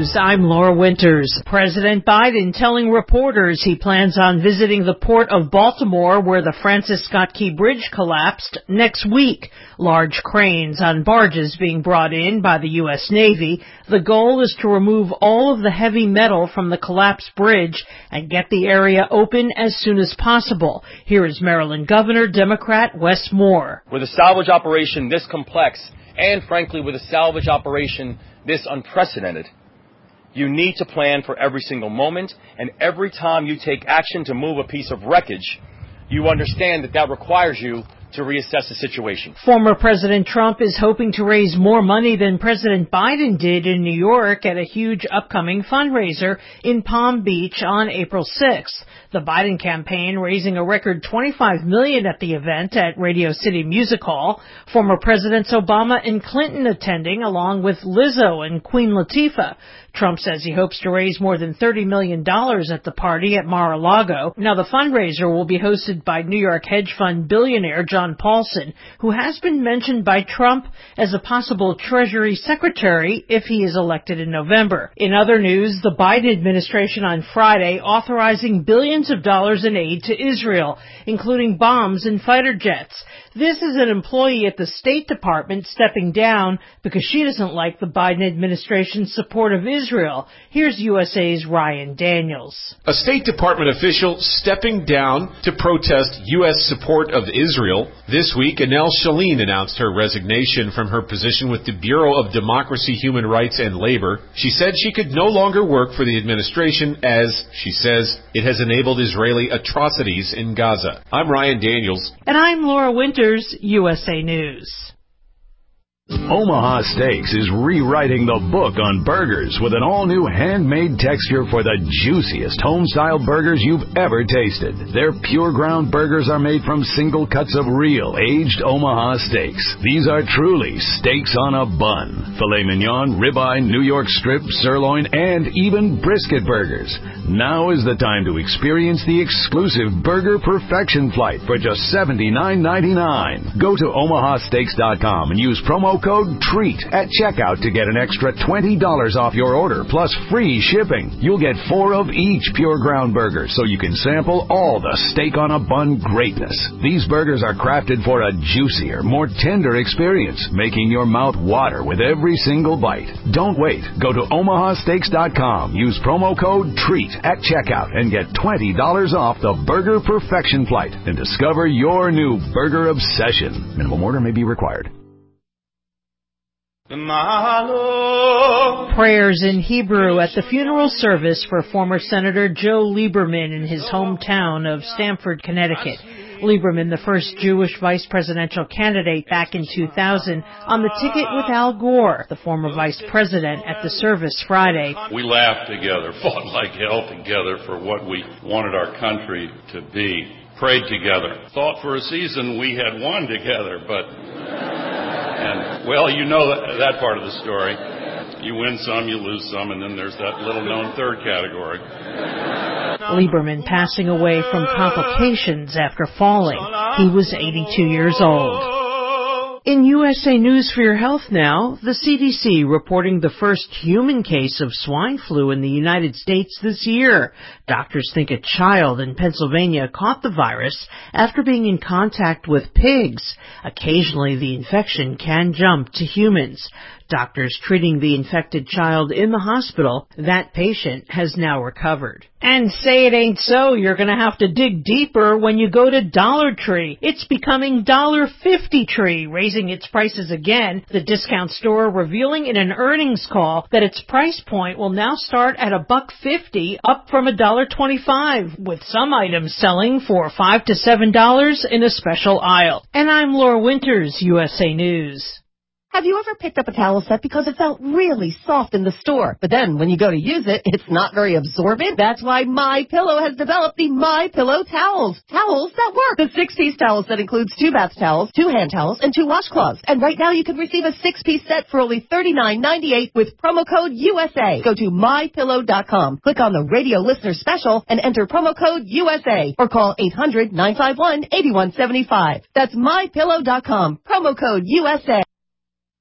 News, I'm Laura Winters. President Biden telling reporters he plans on visiting the port of Baltimore where the Francis Scott Key Bridge collapsed next week. Large cranes on barges being brought in by the U.S. Navy. The goal is to remove all of the heavy metal from the collapsed bridge and get the area open as soon as possible. Here is Maryland Governor Democrat Wes Moore. With a salvage operation this complex, and frankly with a salvage operation this unprecedented, you need to plan for every single moment, and every time you take action to move a piece of wreckage, you understand that that requires you to reassess the situation. Former President Trump is hoping to raise more money than President Biden did in New York at a huge upcoming fundraiser in Palm Beach on April 6th. The Biden campaign raising a record $25 million at the event at Radio City Music Hall. Former Presidents Obama and Clinton attending along with Lizzo and Queen Latifah. Trump says he hopes to raise more than $30 million at the party at Mar-a-Lago. Now, the fundraiser will be hosted by New York hedge fund billionaire John Paulson, who has been mentioned by Trump as a possible Treasury Secretary if he is elected in November. In other news, the Biden administration on Friday authorizing billions of dollars in aid to Israel, including bombs and fighter jets. This is an employee at the State Department stepping down because she doesn't like the Biden administration's support of Israel. Here's USA's Ryan Daniels. A State Department official stepping down to protest U.S. support of Israel. This week, Anel Shalin announced her resignation from her position with the Bureau of Democracy, Human Rights, and Labor. She said she could no longer work for the administration as, she says, it has enabled Israeli atrocities in Gaza. I'm Ryan Daniels. And I'm Laura Winters, USA News. Omaha Steaks is rewriting the book on burgers with an all-new handmade texture for the juiciest home-style burgers you've ever tasted. Their pure ground burgers are made from single cuts of real, aged Omaha steaks. These are truly steaks on a bun. Filet mignon, ribeye, New York strip, sirloin, and even brisket burgers. Now is the time to experience the exclusive Burger Perfection Flight for just $79.99. Go to omahasteaks.com and use promo code TREAT at checkout to get an extra $20 off your order plus free shipping. You'll get 4 of each pure ground burger so you can sample all the steak on a bun greatness. These burgers are crafted for a juicier, more tender experience, making your mouth water with every single bite. Don't wait. Go to omahasteaks.com. Use promo code TREAT at checkout and get $20 off the Burger Perfection Flight and discover your new burger obsession. Minimum order may be required. Prayers in Hebrew at the funeral service for former Senator Joe Lieberman in his hometown of Stamford, Connecticut. Lieberman, the first Jewish vice presidential candidate back in 2000, on the ticket with Al Gore, the former vice president, at the service Friday. We laughed together, fought like hell together for what we wanted our country to be, prayed together, thought for a season we had won together, and, well, you know that part of the story. You win some, you lose some, and then there's that little-known third category. Lieberman passing away from complications after falling. He was 82 years old. In USA News for Your Health now, the CDC reporting the first human case of swine flu in the United States this year. Doctors think a child in Pennsylvania caught the virus after being in contact with pigs. Occasionally, the infection can jump to humans. Doctors treating the infected child in the hospital. That patient has now recovered. And say it ain't so, you're going to have to dig deeper when you go to Dollar Tree. It's becoming $1.50 Tree, raising its prices again. The discount store revealing in an earnings call that its price point will now start at $1.50, up from $1.25, with some items selling for $5 to $7 in a special aisle. And I'm Laura Winters, USA News. Have you ever picked up a towel set because it felt really soft in the store, but then when you go to use it, it's not very absorbent? That's why MyPillow has developed the MyPillow towels. Towels that work. The 6-piece towel set includes 2 bath towels, 2 hand towels, and 2 washcloths. And right now you can receive a 6-piece set for only $39.98 with promo code USA. Go to MyPillow.com, click on the radio listener special, and enter promo code USA, or call 800-951-8175. That's MyPillow.com, promo code USA.